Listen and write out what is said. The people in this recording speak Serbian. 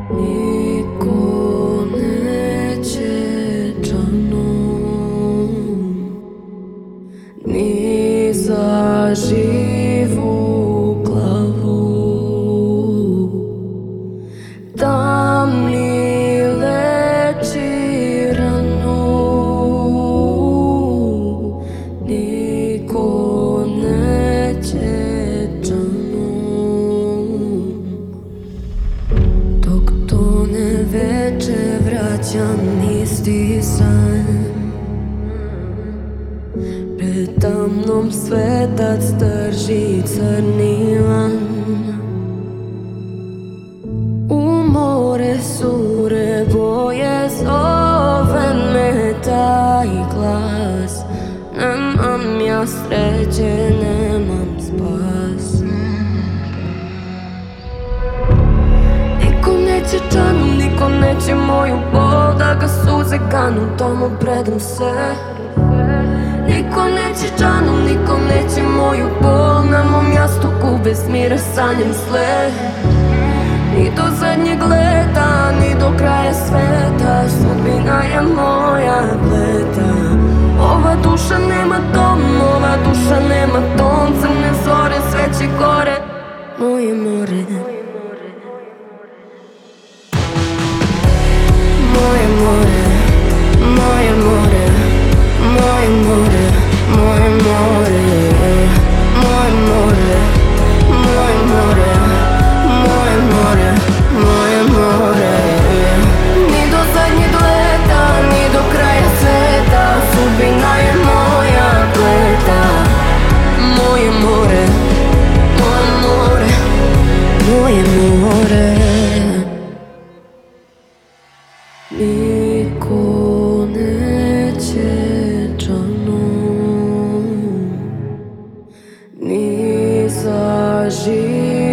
Niko neće džanom, ni za živu glavu, da mi leči ranu. Niko neće džanom, dok tone veče vraćam isti san. Pred mnom svetac drži crni lan. U more sure boje zove me taj glas. Nemam ja sreće, nemam spas. Niko neće džanu, niko neće moju bol, da ga suze kanu, da mu predam se. Niko neće džanu, niko neće moju bol, na mom jastuku bez mira sanjam sle. Ni do zadnjeg leta, ni do kraja sveta, sudbina je moja pleta. Ova duša nema dom, ova duša nema ton, crne zore sve će gore, moje more. Moje more, moje more, moje more, moje more, moje more, moje more, moje more, moje more. Ni do zadnjeg leta, ni do kraja sveta, sudbina je moja pleta. Moje more, moje more, moje more. Niko neće džanom, ni za živu